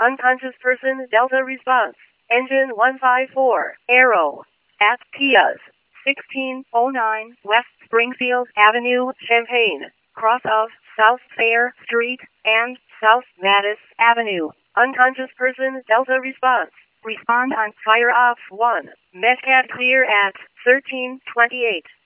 Unconscious person Delta response. Engine 154. Arrow. At Pia's. 1609 West Springfield Avenue, Champaign. Cross of South Fair Street and South Mattis Avenue. Unconscious person Delta response. Respond on fire off 1. Metcad clear at 1328.